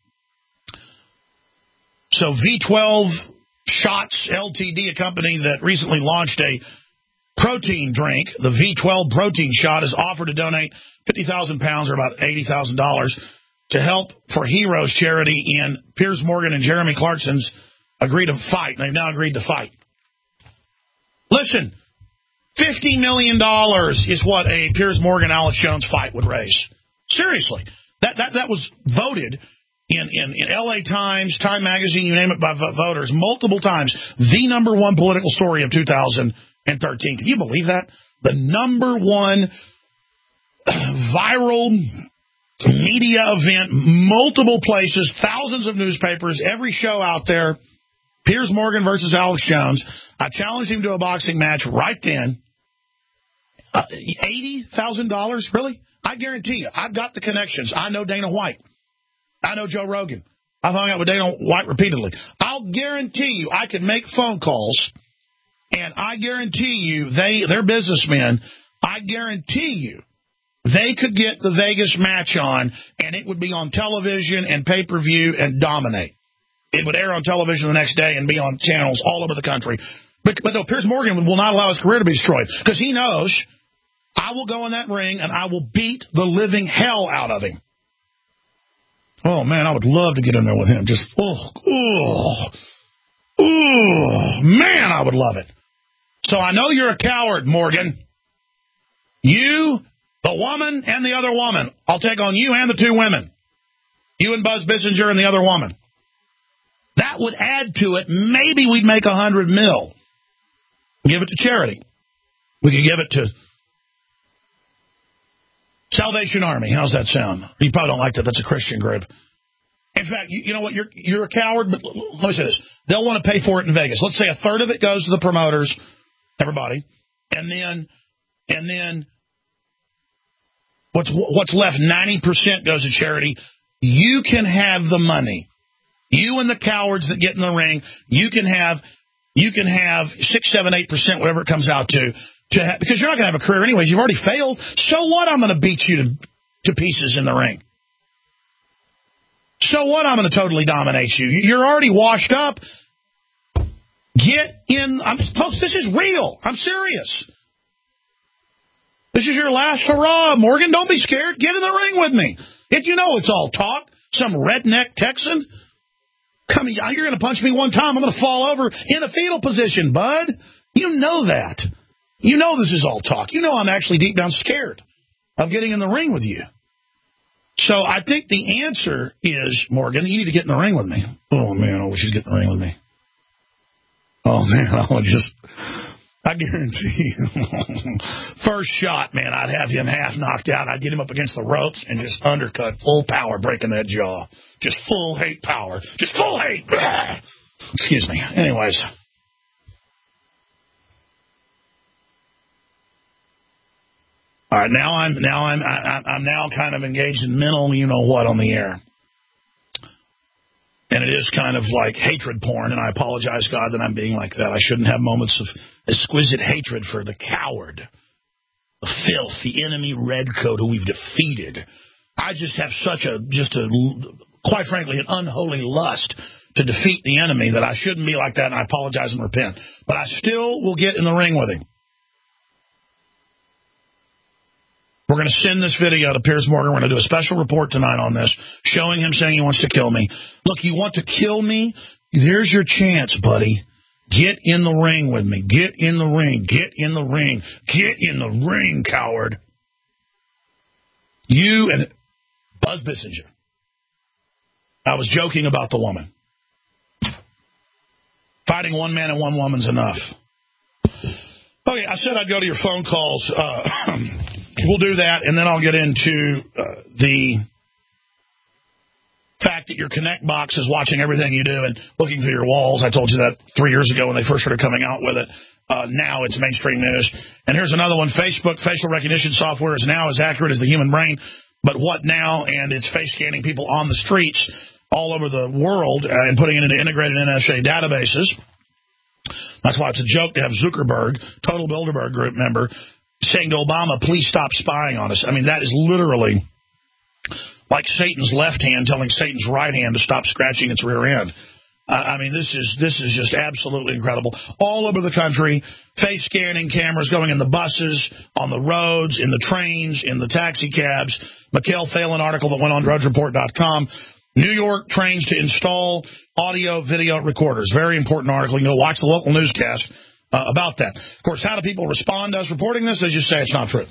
Speaker 2: So V12 Shots Ltd, a company that recently launched a protein drink, the V12 protein shot, is offered to donate 50,000 pounds or about $80,000 to help for Heroes charity, and Piers Morgan and Jeremy Clarkson's agreed to fight. They've now agreed to fight. Listen, $50 million is what a Piers Morgan Alex Jones fight would raise. Seriously, that was voted in L.A. Times, Time Magazine, you name it, by voters multiple times. The number 1 political story of 2013. Can you believe that? The number 1 viral media event, multiple places, thousands of newspapers, every show out there. Piers Morgan versus Alex Jones. I challenged him to a boxing match right then. $80,000? Really? I guarantee you, I've got the connections. I know Dana White. I know Joe Rogan. I've hung out with Dana White repeatedly. I'll guarantee you I can make phone calls, and I guarantee you they're businessmen. I guarantee you they could get the Vegas match on, and it would be on television and pay-per-view and dominate. It would air on television the next day and be on channels all over the country. But no, Piers Morgan will not allow his career to be destroyed because he knows I will go in that ring and I will beat the living hell out of him. Oh, man, I would love to get in there with him. Just, man, I would love it. So I know you're a coward, Morgan. You, the woman, and the other woman. I'll take on you and the two women. You and Buzz Bissinger and the other woman. That would add to it. Maybe we'd make $100 million. Give it to charity. We could give it to Salvation Army. How's that sound? You probably don't like that. That's a Christian group. In fact, you know what? You're a coward, but let me say this. They'll want to pay for it in Vegas. Let's say a third of it goes to the promoters, everybody, and then what's left, 90% goes to charity. You can have the money. You and the cowards that get in the ring, you can have 6, 7, 8%, whatever it comes out to because you're not going to have a career anyways. You've already failed. So what? I'm going to beat you to pieces in the ring. So what? I'm going to totally dominate you. You're already washed up. Get in. Folks, this is real. I'm serious. This is your last hurrah, Morgan. Don't be scared. Get in the ring with me. If you know it's all talk, some redneck Texan, you're going to punch me one time. I'm going to fall over in a fetal position, bud. You know that. You know this is all talk. You know I'm actually deep down scared of getting in the ring with you. So I think the answer is, Morgan, you need to get in the ring with me. Oh, man, I wish you'd get in the ring with me. Oh, man, I guarantee you. First shot, man, I'd have him half knocked out. I'd get him up against the ropes and just undercut, full power, breaking that jaw. Just full hate power. Just full hate. Excuse me. Anyways. All right, now I'm kind of engaged in mental, you know what, on the air. And it is kind of like hatred porn, and I apologize, God, that I'm being like that. I shouldn't have moments of exquisite hatred for the coward, the filth, the enemy redcoat who we've defeated. I just have quite frankly, an unholy lust to defeat the enemy that I shouldn't be like that, and I apologize and repent. But I still will get in the ring with him. We're going to send this video to Piers Morgan. We're going to do a special report tonight on this, showing him saying he wants to kill me. Look, you want to kill me? There's your chance, buddy. Get in the ring with me. Get in the ring. Get in the ring. Get in the ring, coward. You and Buzz Bissinger. I was joking about the woman. Fighting one man and one woman's enough. Okay, I said I'd go to your phone calls. We'll do that, and then I'll get into the fact that your Connect box is watching everything you do and looking through your walls. I told you that 3 years ago when they first started coming out with it. Now it's mainstream news. And here's another one. Facebook facial recognition software is now as accurate as the human brain. But what now? And it's face scanning people on the streets all over the world and putting it into integrated NSA databases. That's why it's a joke to have Zuckerberg, Total Bilderberg Group member, saying to Obama, please stop spying on us. I mean, that is literally like Satan's left hand telling Satan's right hand to stop scratching its rear end. I mean, this is just absolutely incredible. All over the country, face scanning cameras going in the buses, on the roads, in the trains, in the taxi cabs. Mikhail Phelan article that went on DrudgeReport.com. New York trains to install audio video recorders. Very important article. You can go watch the local newscast about that. Of course, how do people respond to us reporting this? They just say it's not true.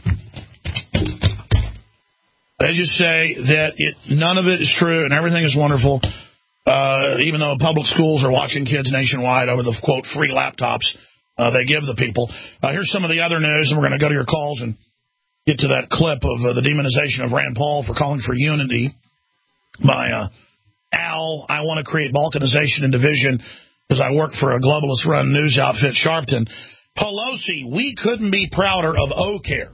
Speaker 2: They just say that none of it is true and everything is wonderful, even though public schools are watching kids nationwide over the, quote, free laptops they give the people. Here's some of the other news, and we're going to go to your calls and get to that clip of the demonization of Rand Paul for calling for unity by Al. I want to create balkanization and division because I work for a globalist-run news outfit, Sharpton. Pelosi, we couldn't be prouder of O-Care.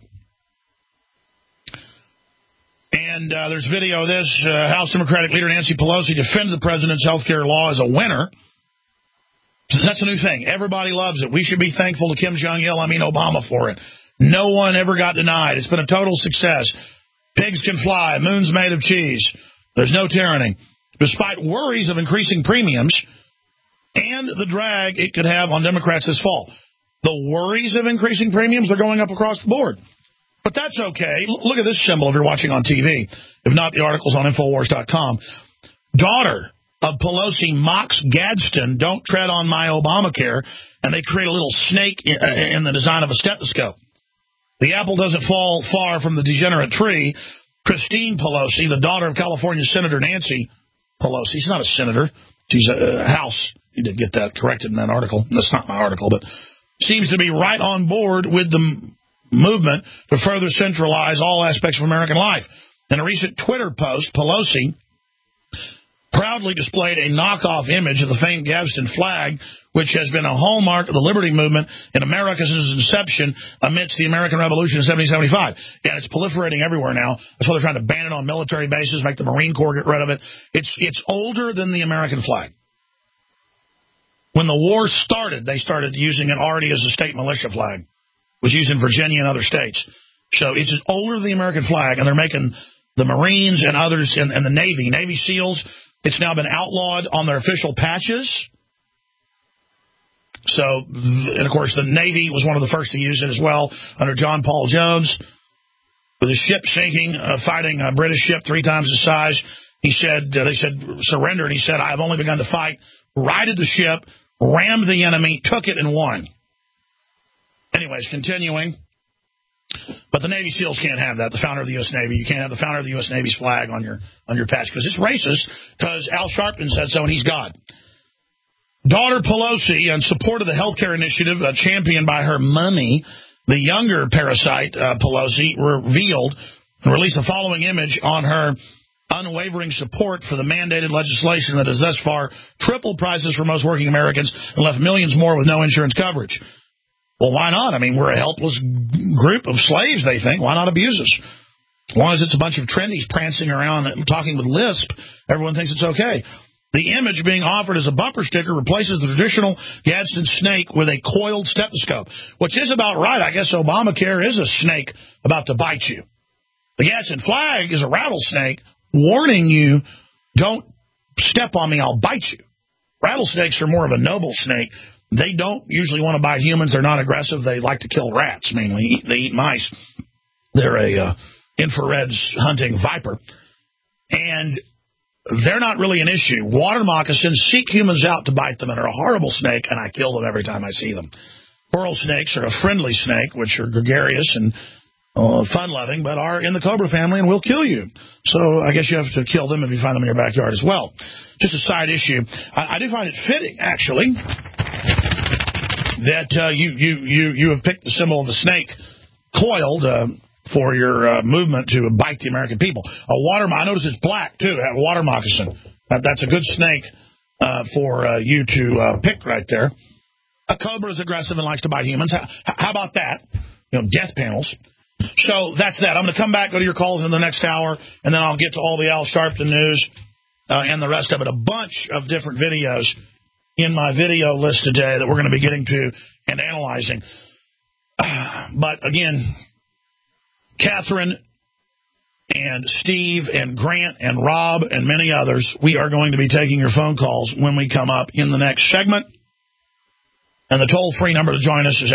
Speaker 2: And there's video of this. House Democratic leader Nancy Pelosi defends the president's health care law as a winner. That's a new thing. Everybody loves it. We should be thankful to Kim Jong-il, Obama, for it. No one ever got denied. It's been a total success. Pigs can fly. Moon's made of cheese. There's no tyranny. Despite worries of increasing premiums and the drag it could have on Democrats this fall. The worries of increasing premiums are going up across the board. But that's okay. Look at this symbol if you're watching on TV. If not, the article's on Infowars.com. Daughter of Pelosi mocks Gadsden, don't tread on my Obamacare, and they create a little snake in the design of a stethoscope. The apple doesn't fall far from the degenerate tree. Christine Pelosi, the daughter of California Senator Nancy Pelosi, she's not a senator, she's a House. You did get that corrected in that article. That's not my article, but seems to be right on board with the movement to further centralize all aspects of American life. In a recent Twitter post, Pelosi proudly displayed a knockoff image of the famed Gadsden flag, which has been a hallmark of the liberty movement in America since its inception amidst the American Revolution in 1775. And it's proliferating everywhere now. That's why they're trying to ban it on military bases, make the Marine Corps get rid of it. It's older than the American flag. When the war started, they started using it already as a state militia flag. It was used in Virginia and other states. So it's older than the American flag, and they're making the Marines and others and the Navy SEALs, it's now been outlawed on their official patches. So, and of course, the Navy was one of the first to use it as well under John Paul Jones. With his ship sinking, fighting a British ship 3 times the size, he said, they said, surrender, and he said, I have only begun to fight, righted the ship, rammed the enemy, took it, and won. Anyways, continuing. But the Navy SEALs can't have that, the founder of the U.S. Navy. You can't have the founder of the U.S. Navy's flag on your patch, because it's racist, because Al Sharpton said so, and he's God. Daughter Pelosi, in support of the health care initiative championed by her mummy, the younger parasite Pelosi, revealed and released the following image on her unwavering support for the mandated legislation that has thus far tripled prices for most working Americans and left millions more with no insurance coverage. Well, why not? I mean, we're a helpless group of slaves, they think. Why not abuse us? As long as it's a bunch of trendies prancing around and talking with lisp, everyone thinks it's okay. The image being offered as a bumper sticker replaces the traditional Gadsden snake with a coiled stethoscope, which is about right. I guess Obamacare is a snake about to bite you. The Gadsden flag is a rattlesnake warning you, don't step on me, I'll bite you. Rattlesnakes are more of a noble snake. They don't usually want to bite humans. They're not aggressive. They like to kill rats, mainly. They eat mice. They're a infrared hunting viper. And they're not really an issue. Water moccasins seek humans out to bite them and are a horrible snake, and I kill them every time I see them. Coral snakes are a friendly snake, which are gregarious and fun-loving, but are in the cobra family and will kill you. So I guess you have to kill them if you find them in your backyard as well. Just a side issue. I do find it fitting, actually, that you have picked the symbol of the snake coiled for your movement to bite the American people. I notice it's black, too, a water moccasin. That's a good snake for you to pick right there. A cobra is aggressive and likes to bite humans. How about that? Death panels. So that's that. I'm going to come back, go to your calls in the next hour, and then I'll get to all the Al Sharpton news and the rest of it. A bunch of different videos in my video list today that we're going to be getting to and analyzing. But again, Catherine and Steve and Grant and Rob and many others, we are going to be taking your phone calls when we come up in the next segment. And the toll-free number to join us is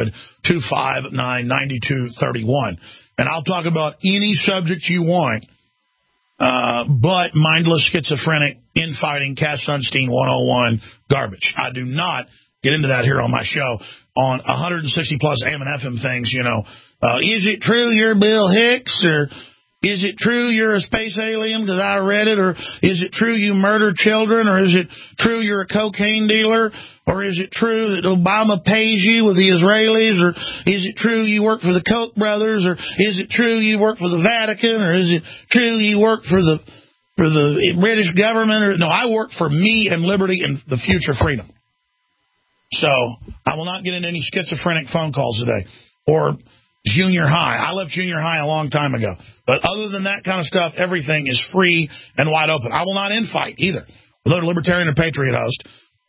Speaker 2: 800-259-9231. And I'll talk about any subject you want, but mindless, schizophrenic, infighting, Cass Sunstein 101 garbage. I do not get into that here on my show on 160-plus AM and FM things, is it true you're Bill Hicks, or is it true you're a space alien because I read it, or is it true you murder children, or is it true you're a cocaine dealer, or is it true that Obama pays you with the Israelis, or is it true you work for the Koch brothers, or is it true you work for the Vatican, or is it true you work for the British government? Or no, I work for me and liberty and the future freedom. So I will not get into any schizophrenic phone calls today, or junior high. I left junior high a long time ago. But other than that kind of stuff, everything is free and wide open. I will not infight either. With other libertarian and patriot host.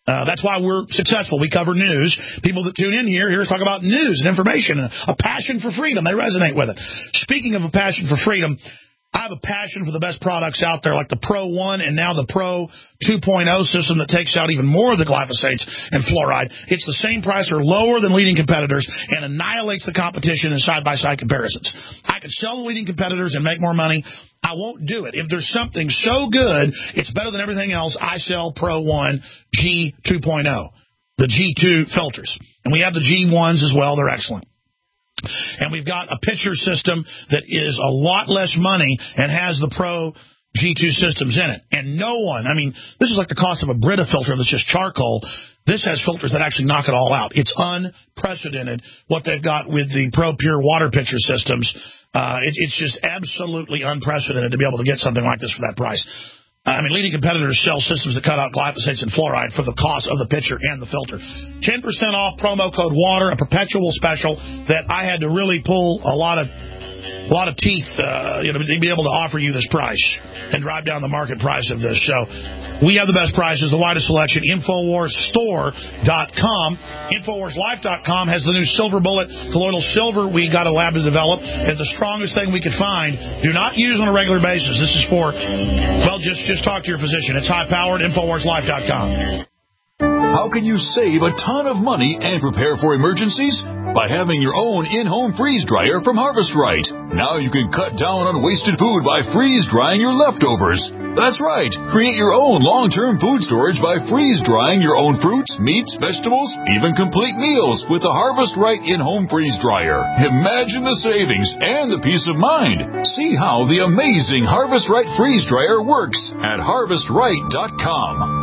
Speaker 2: That's why we're successful. We cover news. People that tune in here hear us talk about news and information, a passion for freedom. They resonate with it. Speaking of a passion for freedom, I have a passion for the best products out there, like the Pro 1 and now the Pro 2.0 system that takes out even more of the glyphosates and fluoride. It's the same price or lower than leading competitors and annihilates the competition in side-by-side comparisons. I could sell the leading competitors and make more money. I won't do it. If there's something so good, it's better than everything else, I sell Pro 1 G 2.0, the G2 filters. And we have the G1s as well. They're excellent. And we've got a pitcher system that is a lot less money and has the Pro G2 systems in it. And no one, I mean, this is like the cost of a Brita filter that's just charcoal. This has filters that actually knock it all out. It's unprecedented what they've got with the Pro Pure water pitcher systems. It's just absolutely unprecedented to be able to get something like this for that price. I mean, leading competitors sell systems that cut out glyphosates and fluoride for the cost of the pitcher and the filter. 10% off, promo code WATER, a perpetual special that I had to really pull a lot of teeth, to be able to offer you this price and drive down the market price of this. So we have the best prices, the widest selection. InfoWarsStore.com. InfoWarsLife.com has the new Silver Bullet colloidal silver we got a lab to develop. It's the strongest thing we could find. Do not use on a regular basis. This is for, well, just talk to your physician. It's high-powered. InfoWarsLife.com.
Speaker 3: How can you save a ton of money and prepare for emergencies? By having your own in-home freeze dryer from Harvest Right. Now you can cut down on wasted food by freeze drying your leftovers. That's right. Create your own long-term food storage by freeze drying your own fruits, meats, vegetables, even complete meals with the Harvest Right in-home freeze dryer. Imagine the savings and the peace of mind. See how the amazing Harvest Right freeze dryer works at harvestright.com.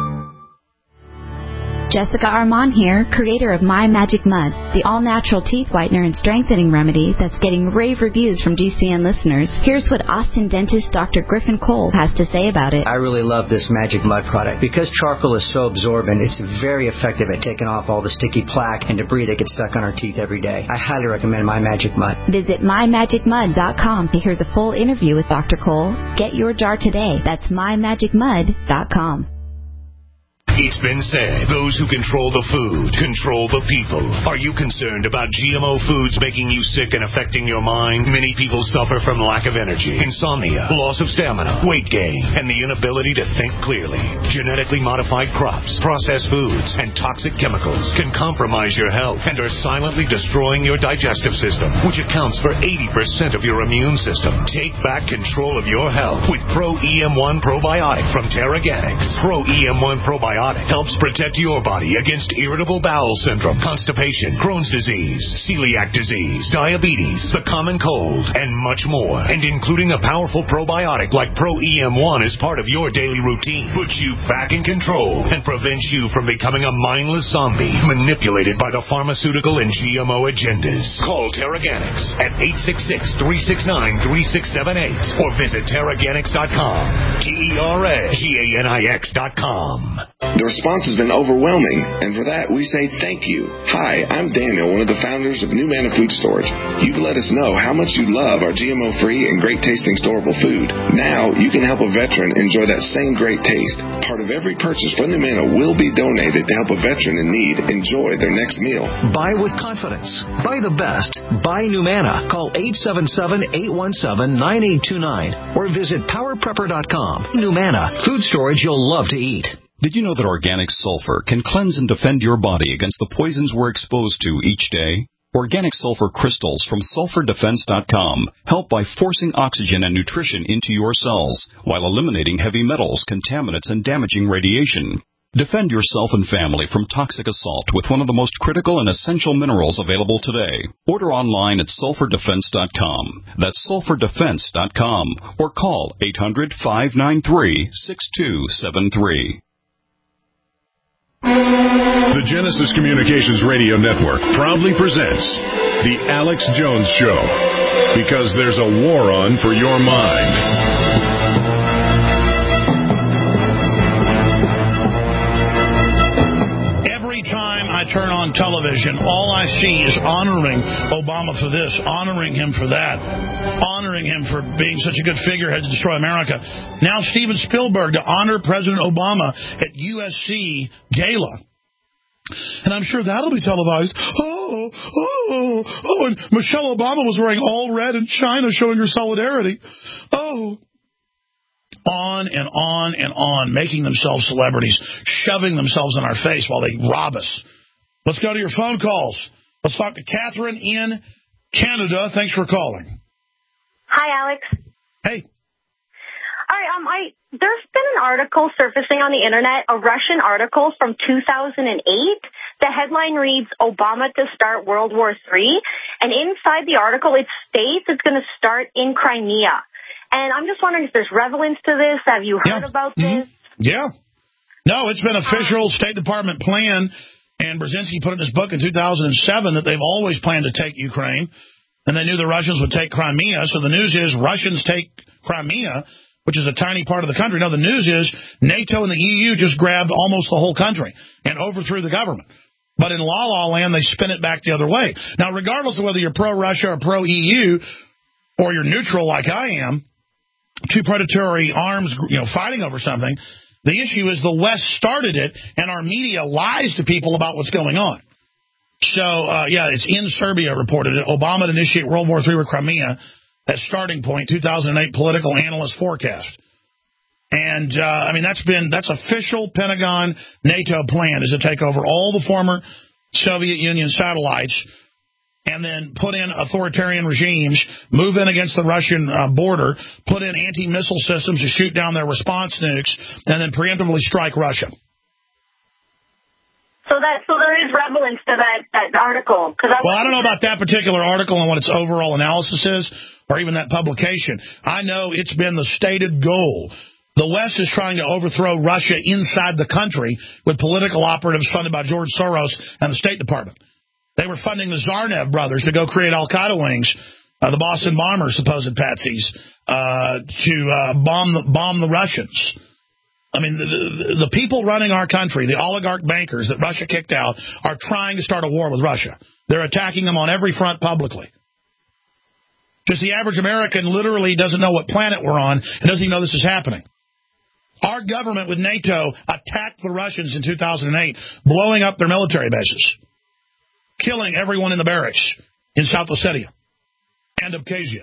Speaker 16: Jessica Armand here, creator of My Magic Mud, the all-natural teeth whitener and strengthening remedy that's getting rave reviews from GCN listeners. Here's what Austin dentist Dr. Griffin Cole has to say about it.
Speaker 17: I really love this Magic Mud product. Because charcoal is so absorbent, it's very effective at taking off all the sticky plaque and debris that gets stuck on our teeth every day. I highly recommend My Magic Mud.
Speaker 16: Visit MyMagicMud.com to hear the full interview with Dr. Cole. Get your jar today. That's MyMagicMud.com.
Speaker 14: It's been said, those who control the food control the people. Are you concerned about GMO foods making you sick and affecting your mind? Many people suffer from lack of energy, insomnia, loss of stamina, weight gain, and the inability to think clearly. Genetically modified crops, processed foods, and toxic chemicals can compromise your health and are silently destroying your digestive system, which accounts for 80% of your immune system. Take back control of your health with Pro EM1 Probiotic from Terraganics. Pro EM1 Probiotic helps protect your body against irritable bowel syndrome, constipation, Crohn's disease, celiac disease, diabetes, the common cold, and much more. And including a powerful probiotic like Pro EM1 is part of your daily routine, puts you back in control and prevents you from becoming a mindless zombie manipulated by the pharmaceutical and GMO agendas. Call Terraganics at 866-369-3678 or visit Terraganics.com. Terraganix.com.
Speaker 18: The response has been overwhelming, and for that, we say thank you. Hi, I'm Daniel, one of the founders of New Manna Food Storage. You've let us know how much you love our GMO-free and great-tasting storable food. Now, you can help a veteran enjoy that same great taste. Part of every purchase from New Manna will be donated to help a veteran in need enjoy their next meal.
Speaker 19: Buy with confidence. Buy the best. Buy New Manna. Call 877-817-9829 or visit PowerPrepper.com. New Manna, food storage you'll love to eat.
Speaker 20: Did you know that organic sulfur can cleanse and defend your body against the poisons we're exposed to each day? Organic sulfur crystals from SulfurDefense.com help by forcing oxygen and nutrition into your cells while eliminating heavy metals, contaminants, and damaging radiation. Defend yourself and family from toxic assault with one of the most critical and essential minerals available today. Order online at SulfurDefense.com. That's SulfurDefense.com or call 800-593-6273.
Speaker 1: The Genesis Communications Radio Network proudly presents The Alex Jones Show, because there's a war on for your mind.
Speaker 2: Every time I turn on television, all I see is honoring Obama for this, honoring him for that, honoring him for being such a good figurehead to destroy America. Now Steven Spielberg to honor President Obama at USC Gala. And I'm sure that'll be televised. And Michelle Obama was wearing all red in China showing her solidarity. On and on and on, making themselves celebrities, shoving themselves in our face while they rob us. Let's go to your phone calls. Let's talk to Catherine in Canada. Thanks for calling.
Speaker 21: Hi, Alex.
Speaker 2: Hey.
Speaker 21: All right, there's been an article surfacing on the internet, a Russian article from 2008. The headline reads, Obama to start World War III. And inside the article, it states it's going to start in Crimea. And I'm just wondering if there's relevance to this. Have you heard about this?
Speaker 2: Yeah. No, it's been an official State Department plan, and Brzezinski put in his book in 2007 that they've always planned to take Ukraine, and they knew the Russians would take Crimea. So the news is Russians take Crimea, which is a tiny part of the country. No, the news is NATO and the EU just grabbed almost the whole country and overthrew the government. But in la-la land, they spin it back the other way. Now, regardless of whether you're pro-Russia or pro-EU or you're neutral like I am, two predatory arms, fighting over something. The issue is the West started it, and our media lies to people about what's going on. So, it's in Serbia reported it. Obama to initiate World War III with Crimea as starting point, 2008 political analyst forecast. And, that's official Pentagon NATO plan is to take over all the former Soviet Union satellites and then put in authoritarian regimes, move in against the Russian border, put in anti-missile systems to shoot down their response nukes, and then preemptively strike Russia.
Speaker 21: So there is relevance to that article.
Speaker 2: Well, I don't know about that particular article and what its overall analysis is, or even that publication. I know it's been the stated goal. The West is trying to overthrow Russia inside the country with political operatives funded by George Soros and the State Department. They were funding the Zarnev brothers to go create Al-Qaeda wings, the Boston bombers, supposed patsies, to bomb the Russians. I mean, the people running our country, the oligarch bankers that Russia kicked out, are trying to start a war with Russia. They're attacking them on every front publicly. Just the average American literally doesn't know what planet we're on and doesn't even know this is happening. Our government with NATO attacked the Russians in 2008, blowing up their military bases, killing everyone in the barracks in South Ossetia and Abkhazia.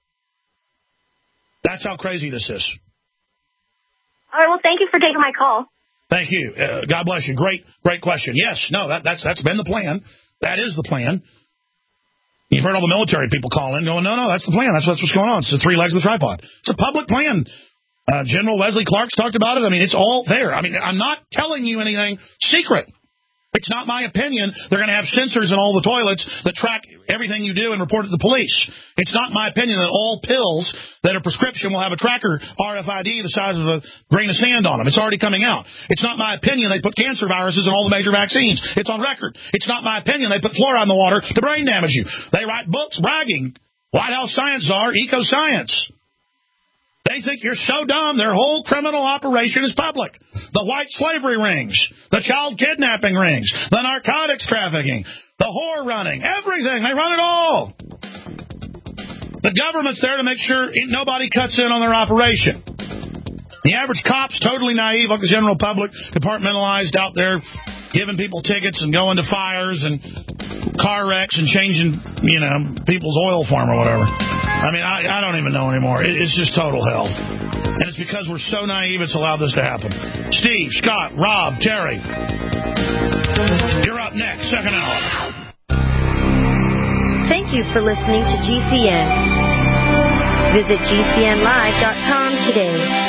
Speaker 2: That's how crazy this is.
Speaker 21: All right, well, thank you for taking my call.
Speaker 2: Thank you. God bless you. Great question. Yes, no, that's been the plan. That is the plan. You've heard all the military people calling, going, no, that's the plan. That's what's going on. It's the three legs of the tripod. It's a public plan. General Wesley Clark's talked about it. I mean, it's all there. I mean, I'm not telling you anything secret. It's not my opinion. They're going to have sensors in all the toilets that track everything you do and report it to the police. It's not my opinion that all pills that are prescription will have a tracker RFID the size of a grain of sand on them. It's already coming out. It's not my opinion they put cancer viruses in all the major vaccines. It's on record. It's not my opinion they put fluoride in the water to brain damage you. They write books bragging. White House Science Czar, eco-science. They think you're so dumb, their whole criminal operation is public. The white slavery rings, the child kidnapping rings, the narcotics trafficking, the whore running, everything. They run it all. The government's there to make sure nobody cuts in on their operation. The average cop's totally naive, like the general public, compartmentalized out there, giving people tickets and going to fires and car wrecks and changing, people's oil farm or whatever. I mean, I don't even know anymore. It's just total hell. And it's because we're so naive it's allowed this to happen. Steve, Scott, Rob, Terry. You're up next, second hour.
Speaker 22: Thank you for listening to GCN. Visit GCNlive.com today.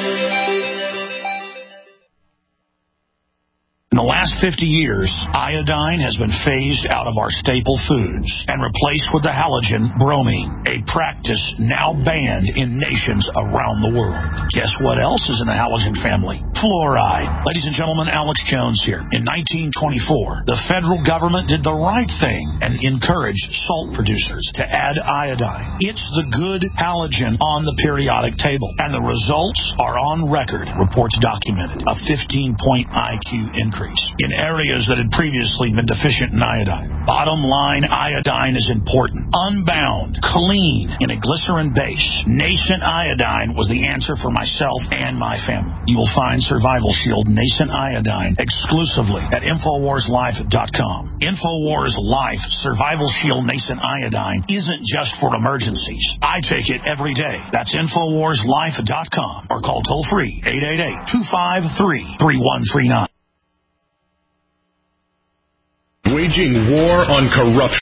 Speaker 2: In the last 50 years, iodine has been phased out of our staple foods and replaced with the halogen bromine, a practice now banned in nations around the world. Guess what else is in the halogen family? Fluoride. Ladies and gentlemen, Alex Jones here. In 1924, the federal government did the right thing and encouraged salt producers to add iodine. It's the good halogen on the periodic table, and the results are on record. Reports documented a 15-point IQ increase. increase in areas that had previously been deficient in iodine. Bottom line, iodine is important. Unbound, clean, in a glycerin base. Nascent iodine was the answer for myself and my family. You will find Survival Shield Nascent Iodine exclusively at InfoWarsLife.com. InfoWars Life Survival Shield Nascent Iodine isn't just for emergencies. I take it every day. That's InfoWarsLife.com or call toll-free 888-253-3139.
Speaker 1: Waging war on corruption.